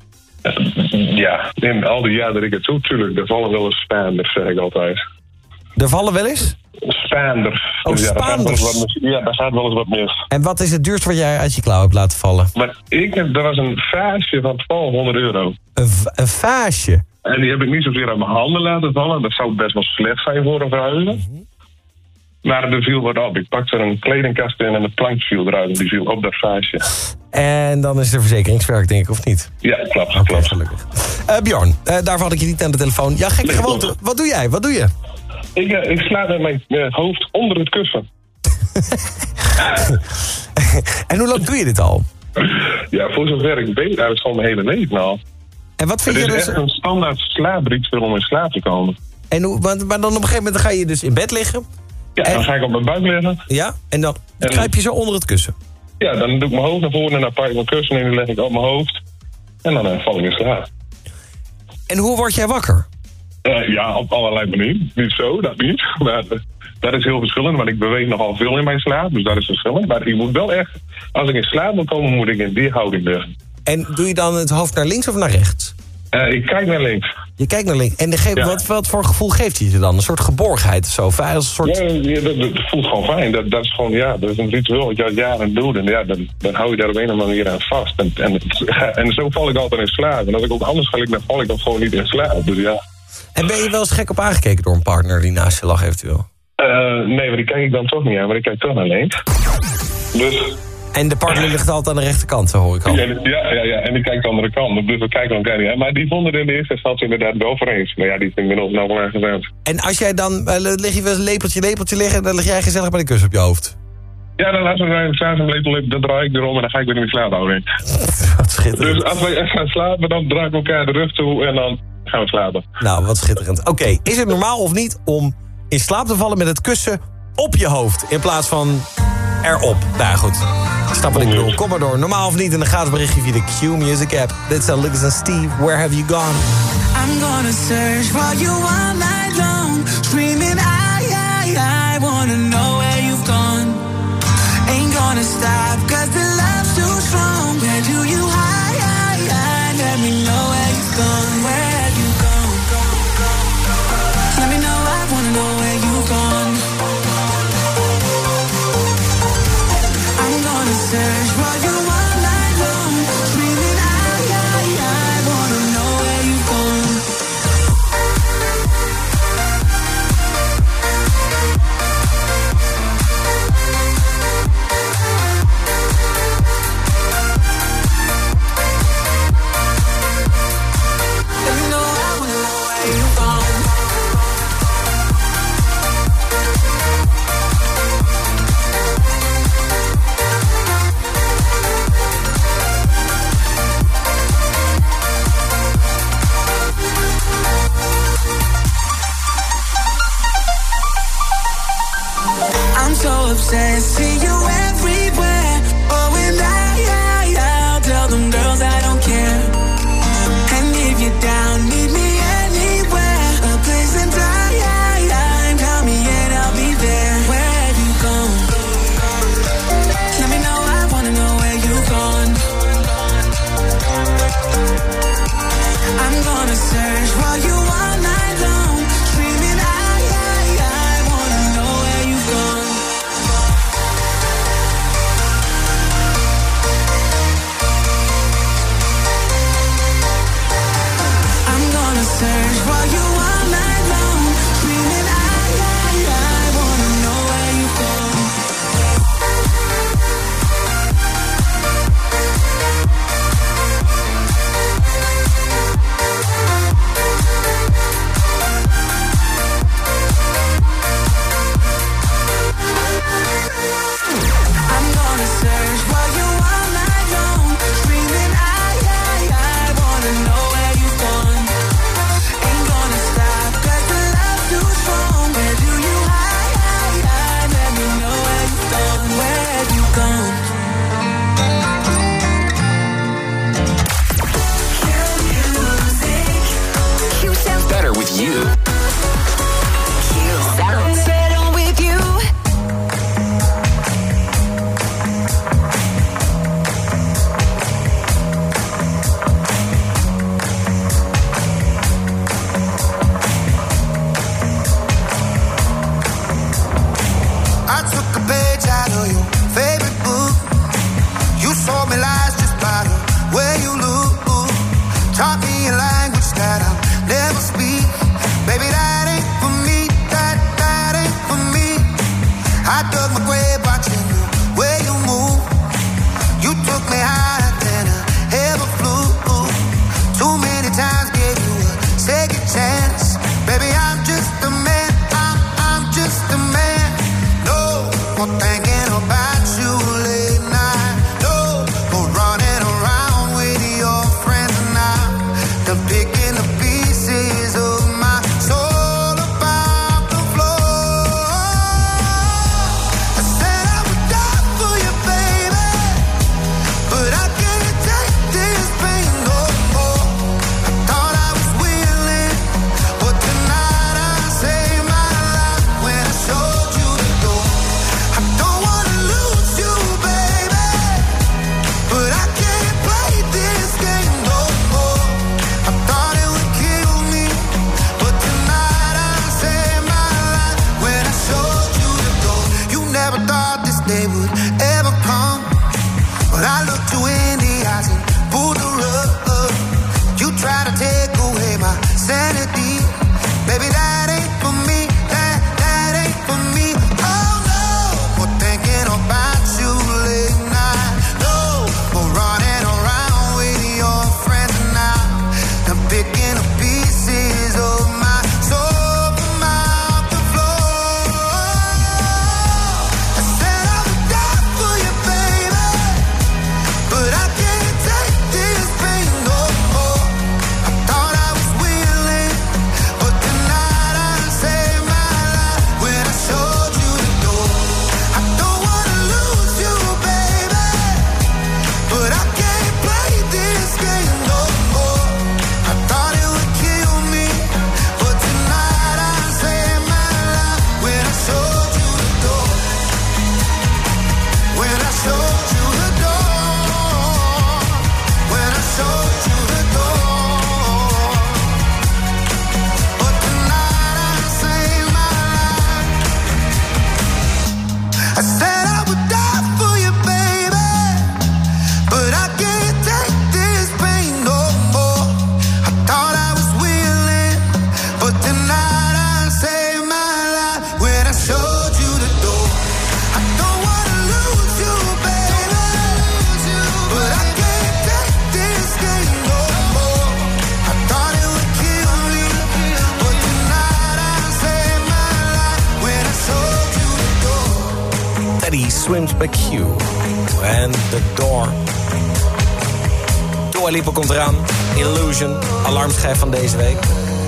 Ja, in al die jaren dat ik het doe, natuurlijk, er vallen wel eens spaanders, zeg ik altijd.
Er vallen wel eens?
Spaanders.
Oh,
dus ja,
spaanders.
Daar wat, ja, daar gaat wel eens wat mis.
En wat is het duurste wat jij uit je klauw hebt laten vallen?
Maar ik heb, er was een vaasje van twaalfhonderd euro.
Een, v- een vaasje?
En die heb ik niet zozeer uit mijn handen laten vallen. Dat zou best wel slecht zijn voor een verhuizer. Mm-hmm. Maar er viel wat op. Ik pakte er een kledingkast in en de plank viel eruit. En die viel op dat vaasje.
En dan is er verzekeringswerk, denk ik, of niet?
Ja, klopt.
Okay,
klopt.
Gelukkig. Uh, Bjorn, uh, daarvoor had ik je niet aan de telefoon. Ja, gekke
nee,
gewoonte. Wat doe jij? Wat doe je?
Ik, uh, ik sla met mijn uh, hoofd onder het kussen.
En hoe lang doe je dit al?
Ja, voor zover ik weet, dat is gewoon mijn hele leven al.
En wat vind
het
je
is
dus...
echt een standaard slaapritueel om in slaap te komen.
En hoe, maar, maar dan op een gegeven moment ga je dus in bed liggen.
Ja, en... dan ga ik op mijn buik liggen.
Ja, en dan en... kruip je zo onder het kussen.
Ja, dan doe ik mijn hoofd naar voren en dan pak ik mijn kussen en dan leg ik op mijn hoofd. En dan uh, val ik in slaap.
En hoe word jij wakker?
Uh, ja, op allerlei manieren. Niet zo, dat niet. Maar uh, dat is heel verschillend, want ik beweeg nogal veel in mijn slaap. Dus dat is verschillend. Maar ik moet wel echt, als ik in slaap wil komen, moet ik in die houding liggen.
En doe je dan het hoofd naar links of naar rechts?
Uh, ik kijk naar links.
Je kijkt naar links. En de ge- ja. wat, wat voor gevoel geeft hij je dan? Een soort geborgenheid of zo? Een soort...
Ja, ja dat, dat voelt gewoon fijn. Dat, dat is gewoon, ja, dat is een ritueel wat je al jaren doet. En ja, dan, dan hou je daar op een of andere manier aan vast. En, en, en zo val ik altijd in slaap. En als ik ook anders ga, dan val ik dan gewoon niet in slaap. Dus ja.
En ben je wel eens gek op aangekeken door een partner die naast je lag eventueel?
Uh, nee, maar die kijk ik dan toch niet aan. Maar ik kijk toch naar links. Dus...
En de partner ligt altijd aan de rechterkant, zo hoor ik al.
Ja, ja, ja, ja, en die kijkt de andere kant. Dus we kijken elkaar niet aan. Maar die vonden er in de eerste instantie inderdaad wel voor eens. Maar ja, die is inmiddels nou wel gewend.
En als jij dan, uh, lig je wel eens lepeltje, lepeltje liggen... dan lig jij gezellig bij de kus op je hoofd.
Ja, dan als we zijn s'avonds een lepel, dan draai ik erom en dan ga ik weer in de slaap houden.
Wat schitterend.
Dus als wij echt gaan slapen, dan draaien we elkaar de rug toe en dan gaan we slapen.
Nou, wat schitterend. Oké, okay, is het normaal of niet om in slaap te vallen met het kussen op je hoofd... in plaats van erop? Nou goed, snap wat ik bedoel. Kom maar door. Normaal of niet in de gratis berichtje via de Q-Music app. Dit zijn Lucas en Steve. Where have you gone?
I'm gonna search for you all night long. Screaming, I, I, I wanna know where you've gone. Ain't gonna stop, cause the love's too strong. Where do you hide, hide, hide? Let me know where you've gone. Where have you gone? Let me know, I wanna know where you've gone. I'm gonna search for you all night long. Screaming, I, I, I wanna know where you've gone. I'm so obsessed, see you everywhere. Oh, and I, I, I'll tell them girls I don't care. And if you're down, meet me anywhere. A place in time, tell me and I'll be there. Where have you gone? Let me know, I wanna know where you've gone. I'm gonna search for you all night long. Screaming, I, I, I wanna know where you've gone. Search for you all night long. Screaming, I, I, I wanna know where you've gone. I'm gonna search for you all night long. Screaming, I, I, I wanna know where you've gone.
Better with you.
Sounds better with you.
I took a page out of your favorite book. You sold me lies just by the way you look. Taught me a language that I'll never speak. Baby,
Swims by Q. And The Door. Dua Lipa komt eraan. Illusion, alarmschijf van deze week.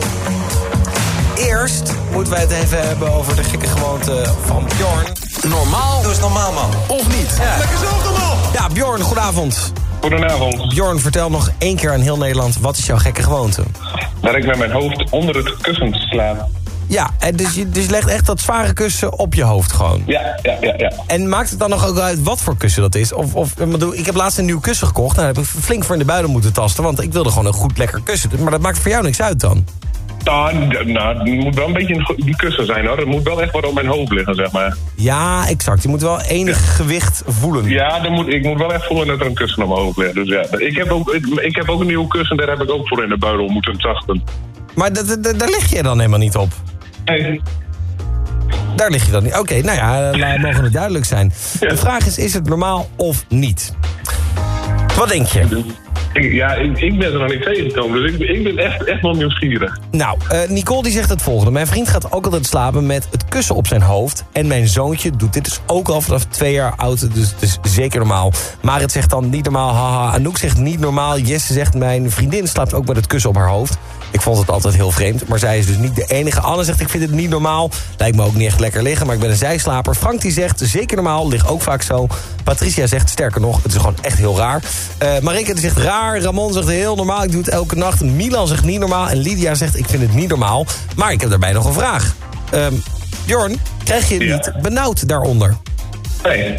Eerst moeten wij het even hebben over de gekke gewoonte van Bjorn. Normaal.
Doe eens normaal, man.
Of niet? Ja.
Lekker zo, normaal.
Ja, Bjorn, goedenavond.
Goedenavond.
Bjorn, vertel nog één keer aan heel Nederland, wat is jouw gekke gewoonte?
Dat ik met mijn hoofd onder het kussen slaap.
Ja, en dus je, dus je legt echt dat zware kussen op je hoofd gewoon?
Ja, ja, ja, ja.
En maakt het dan nog ook uit wat voor kussen dat is? Of, of ik bedoel, ik heb laatst een nieuw kussen gekocht. Nou, daar heb ik flink voor in de buidel moeten tasten. Want ik wilde gewoon een goed lekker kussen. Maar dat maakt voor jou niks uit dan?
Nou, nou, het moet wel een beetje een die kussen zijn, hoor. Het moet wel echt wat op mijn hoofd liggen, zeg maar.
Ja, exact. Je moet wel enig ja. gewicht voelen.
Ja, dan moet, ik moet wel echt voelen dat er een kussen op mijn hoofd ligt. Dus ja, ik heb ook, ik, ik heb ook een nieuw kussen. Daar heb ik ook voor in de buidel moeten tasten. Maar
d- d- d- daar lig je dan helemaal niet op?
Nee.
Daar lig je dan niet. Oké, okay, nou ja, laat mogen het duidelijk zijn. Ja. De vraag is, is het normaal of niet? Wat denk je?
Ik, ja, ik, ik ben er nog niet tegengekomen, dus ik, ik ben echt, echt wel nieuwsgierig.
Nou, uh, Nicole die zegt het volgende. Mijn vriend gaat ook altijd slapen met het kussen op zijn hoofd. En mijn zoontje doet dit dus ook al vanaf twee jaar oud. Dus het is zeker normaal. Marit zegt dan niet normaal, haha. Anouk zegt niet normaal. Jesse zegt mijn vriendin slaapt ook met het kussen op haar hoofd. Ik vond het altijd heel vreemd, maar zij is dus niet de enige. Anne zegt, ik vind het niet normaal. Lijkt me ook niet echt lekker liggen, maar ik ben een zijslaper. Frank die zegt, zeker normaal, ligt ook vaak zo. Patricia zegt, sterker nog, het is gewoon echt heel raar. Uh, Marike die zegt, raar. Ramon zegt, heel normaal, ik doe het elke nacht. Milan zegt, niet normaal. En Lydia zegt, ik vind het niet normaal. Maar ik heb daarbij nog een vraag. Um, Bjorn, krijg je het ja. niet benauwd daaronder?
Nee.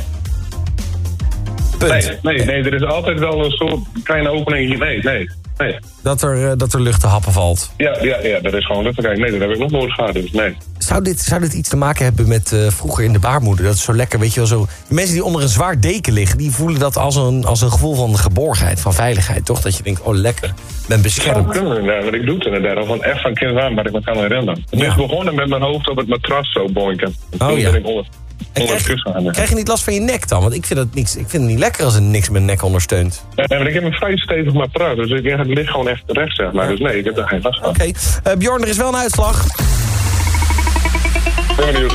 Punt.
Nee, nee, nee, er is altijd wel een soort kleine opening. Nee, nee. Nee.
Dat er, dat er lucht te happen valt.
Ja, ja, ja, dat is gewoon lucht te kijken. Nee, dat heb ik nog nooit gehad, dus nee.
Zou dit, zou dit iets te maken hebben met uh, vroeger in de baarmoeder? Dat is zo lekker, weet je wel, zo... Die mensen die onder een zwaar deken liggen, die voelen dat als een, als een gevoel van geborgenheid, van veiligheid, toch? Dat je denkt, oh lekker, ben beschermd.
Dat zou kunnen, ja, want ik doe het inderdaad al van echt van kind aan, maar ik me kan herinneren. Het ja. is begonnen met mijn hoofd op het matras zo bonken.
Oh ja.
Ik onder,
en krijg, je, krijg je niet last van je nek dan? Want ik vind, dat niks, ik vind het niet lekker als er niks mijn nek ondersteunt.
Ja, maar ik heb een vrij stevig matras, dus ik, het ligt gewoon echt recht, zeg maar. Dus nee, ik heb daar geen last van.
Oké, okay. uh, Bjorn, er is wel een uitslag.
Ben benieuwd.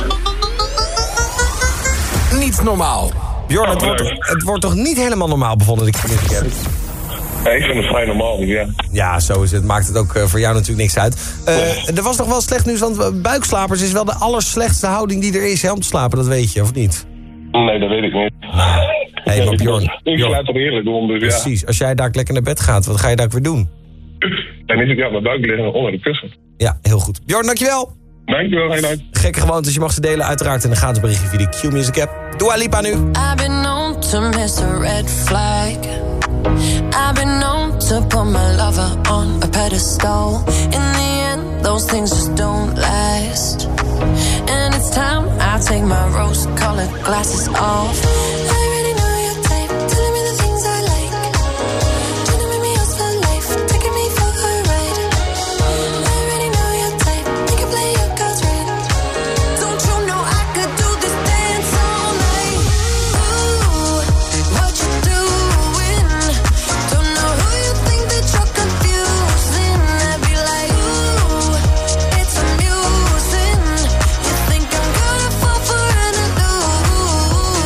Niet normaal. Bjorn, het, oh, wordt, het wordt toch niet helemaal normaal bevonden, dat ik het heb?
Ja, ik vind het vrij normaal, ja.
Ja, zo is het. Maakt het ook uh, voor jou natuurlijk niks uit. Uh, er was nog wel slecht nieuws, want buikslapers is wel de allerslechtste houding die er is, hè, om te slapen, dat weet je, of niet?
Nee, dat weet ik niet.
Hé, hey, maar Bjorn.
Ik, ik slaap toch eerlijk om, dus
Precies.
Ja.
Precies, als jij daar lekker naar bed gaat, wat ga je daar weer doen?
En niet ik ja, mijn buik liggen onder de kussen.
Ja, heel goed. Bjorn, dankjewel.
Dankjewel, heel leuk.
Gekke gewoontes, je mag ze delen uiteraard in de gratis berichtje via de Q-Music app. Dua Lipa nu.
I've been known to miss a red flag. I've been known to put my lover on a pedestal. In the end, those things just don't last. And it's time I take my rose-colored glasses off. I already know your type, telling me the things I like. Trying to make me yours for life, taking me for a ride. I already know your type, you can play your cards right. Don't you know I could do this dance all night? Ooh, what you doing? Don't know who you think that you're confusing. I'd be like, ooh, it's amusing. You think I'm gonna fall for an illusion?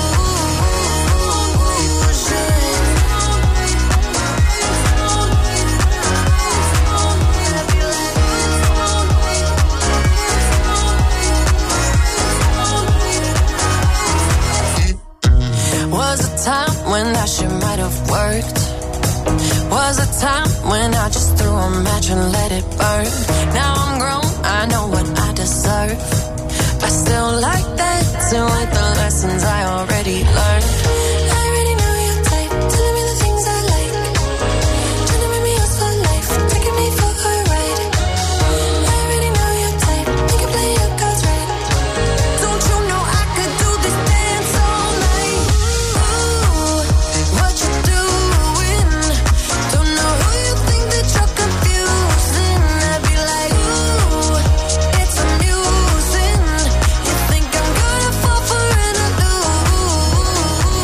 Was a time when that shit might have worked. Was a time when I just threw a match and let it burn. Now I'm grown, I know what I deserve. I still like dancing with the lessons I already learned. I already know your type, telling me the things I like. Trying to make me yours for life, taking me for a ride. I already know your type, you can play your cards right. Don't you know I could do this dance all night? Ooh, what you doing? Don't know who you think that you're confusing. I'd be like, ooh, it's amusing. You think I'm gonna fall for an illusion?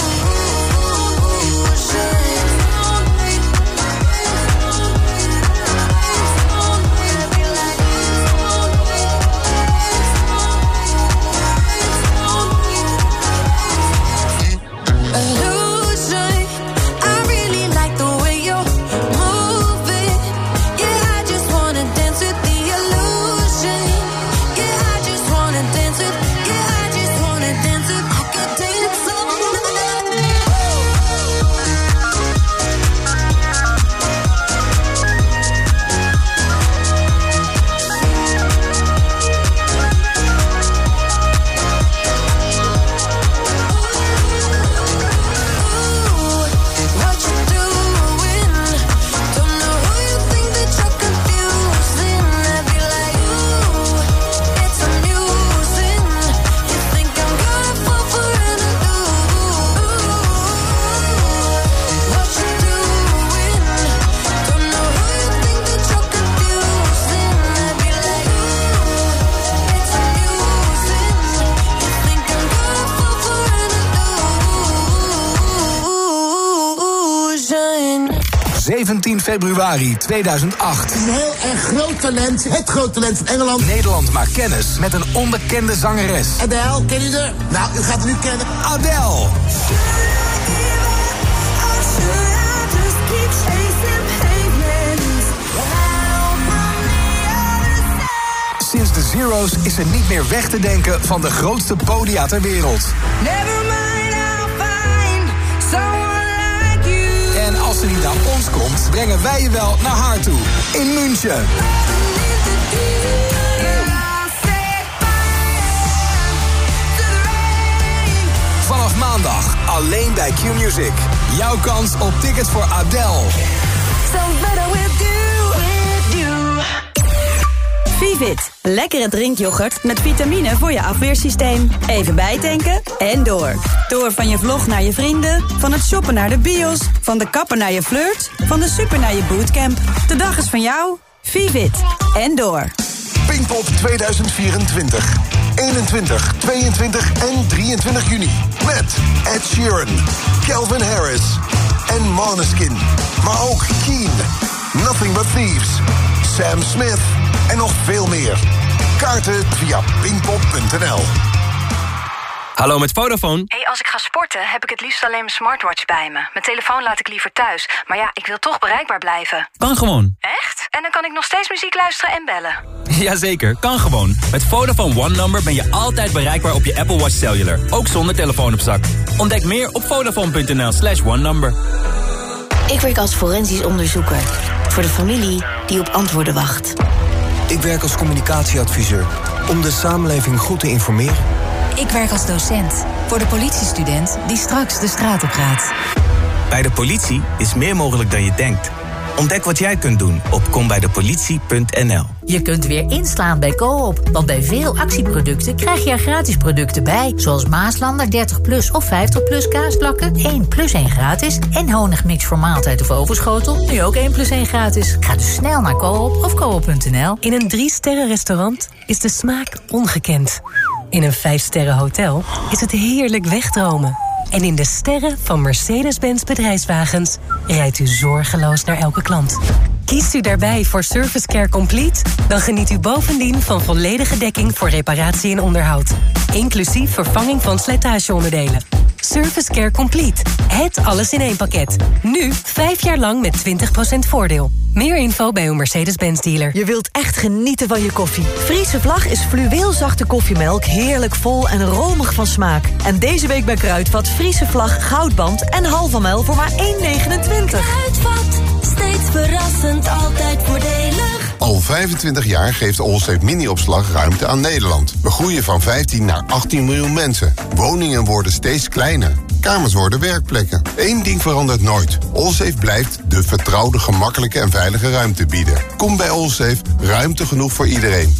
zeventien februari tweeduizend acht.
Een heel erg groot talent. Het groot talent van Engeland.
Nederland maakt kennis met een onbekende zangeres.
Adele, ken je haar? Nou, u gaat haar nu kennen.
Adele. Sinds de Zero's is ze niet meer weg te denken van de grootste podia ter wereld. En als ze niet naar ons komt, brengen wij je wel naar haar toe. In München. Vanaf maandag alleen bij Q-Music. Jouw kans op tickets voor Adele.
Vivit. Lekkere drinkyoghurt met vitamine voor je afweersysteem. Even bijtanken en door. Door van je vlog naar je vrienden, van het shoppen naar de bios, van de kapper naar je flirt, van de super naar je bootcamp. De dag is van jou. Vivit. En door.
Pinkpop tweeduizend vierentwintig. eenentwintig, tweeëntwintig en drieëntwintig juni. Met Ed Sheeran, Calvin Harris en Måneskin. Maar ook Keen, Nothing But Thieves, Sam Smith en nog veel meer. Kaarten via pinkpop punt n l.
Hallo, met Vodafone.
Hey, als ik ga sporten, heb ik het liefst alleen mijn smartwatch bij me. Mijn telefoon laat ik liever thuis. Maar ja, ik wil toch bereikbaar blijven.
Kan gewoon.
Echt? En dan kan ik nog steeds muziek luisteren en bellen?
Jazeker, kan gewoon. Met Vodafone One Number ben je altijd bereikbaar op je Apple Watch Cellular. Ook zonder telefoon op zak. Ontdek meer op vodafone punt n l slash one number.
Ik werk als forensisch onderzoeker. Voor de familie die op antwoorden wacht.
Ik werk als communicatieadviseur. Om de samenleving goed te informeren.
Ik werk als docent. Voor de politiestudent die straks de straat op gaat.
Bij de politie is meer mogelijk dan je denkt. Ontdek wat jij kunt doen op kom bij de politie punt n l.
Je kunt weer inslaan bij Coop. Want bij veel actieproducten krijg je er gratis producten bij. Zoals Maaslander dertig plus of vijftig plus kaasplakken. één plus één gratis. En honigmix voor maaltijd of overschotel. Nu ook één plus één gratis. Ga dus snel naar Coop of koop punt n l.
In een drie sterren restaurant is de smaak ongekend. In een vijf sterren hotel is het heerlijk wegdromen. En in de sterren van Mercedes-Benz bedrijfswagens rijdt u zorgeloos naar elke klant. Kiest u daarbij voor Service Care Complete? Dan geniet u bovendien van volledige dekking voor reparatie en onderhoud. Inclusief vervanging van slijtageonderdelen. Service Care Complete. Het alles in één pakket. Nu vijf jaar lang met twintig procent voordeel. Meer info bij uw Mercedes-Benz dealer.
Je wilt echt genieten van je koffie. Friese Vlag is fluweelzachte koffiemelk, heerlijk vol en romig van smaak. En deze week bij Kruidvat Friese Vlag goudband en halve mijl voor maar één negenentwintig.
Kruidvat, steeds verrassend, altijd voordelig.
Al vijfentwintig jaar geeft Allsafe Mini-opslag ruimte aan Nederland. We groeien van vijftien naar achttien miljoen mensen. Woningen worden steeds kleiner. Kamers worden werkplekken. Eén ding verandert nooit. Allsafe blijft de vertrouwde, gemakkelijke en veilige ruimte bieden. Kom bij Allsafe, ruimte genoeg voor iedereen.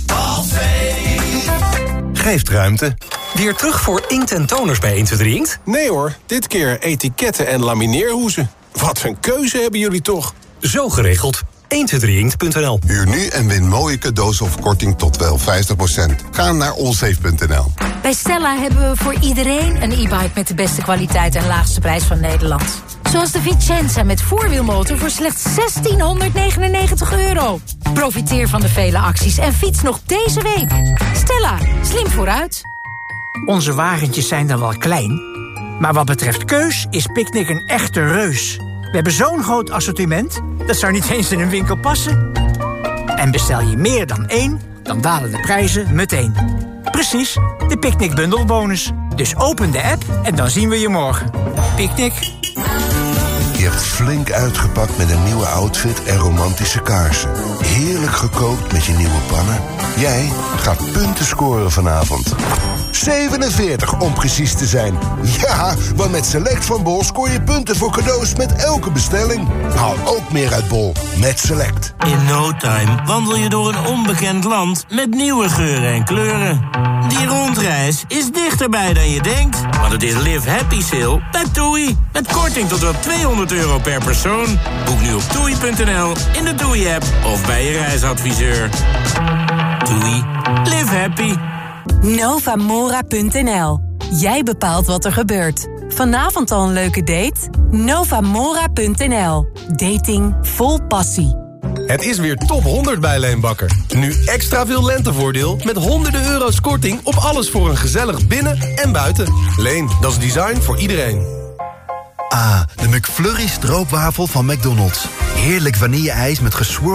Geeft ruimte. Weer terug voor inkt en toners bij één twee drie Inkt?
Nee hoor, dit keer etiketten en lamineerhoezen. Wat een keuze hebben jullie toch?
Zo geregeld. één twee drie inkt punt n l.
Huur nu en win mooie cadeaus of korting tot wel vijftig procent. Ga naar allsafe punt n l.
Bij Stella hebben we voor iedereen een e-bike met de beste kwaliteit en laagste prijs van Nederland. Zoals de Vicenza met voorwielmotor voor slechts zestienhonderdnegenennegentig euro. Profiteer van de vele acties en fiets nog deze week. Stella, slim vooruit.
Onze wagentjes zijn dan wel klein, maar wat betreft keus is Picnic een echte reus. We hebben zo'n groot assortiment, dat zou niet eens in een winkel passen. En bestel je meer dan één, dan dalen de prijzen meteen. Precies, de Picnic Bundelbonus. Dus open de app en dan zien we je morgen. Picnic.
Je hebt flink uitgepakt met een nieuwe outfit en romantische kaarsen. Heerlijk gekookt met je nieuwe pannen. Jij gaat punten scoren vanavond. zevenenveertig om precies te zijn. Ja, want met Select van Bol scoor je punten voor cadeaus met elke bestelling. Haal ook meer uit Bol met Select.
In no time wandel je door een onbekend land met nieuwe geuren en kleuren. Die rondreis is dichterbij dan je denkt. Want het is Live Happy Sale bij TUI. Met korting tot wel tweehonderd euro per persoon. Boek nu op toei punt n l, in de TUI-app of bij je reisadviseur. TUI. Live happy.
Novamora punt n l. Jij bepaalt wat er gebeurt. Vanavond al een leuke date? Novamora punt n l. Dating vol passie.
Het is weer top honderd bij Leenbakker. Nu extra veel lentevoordeel met honderden euro's korting op alles voor een gezellig binnen- en buiten. Leen, dat is design voor iedereen.
Ah, de McFlurry stroopwafel van McDonald's. Heerlijk vanille-ijs met geswirl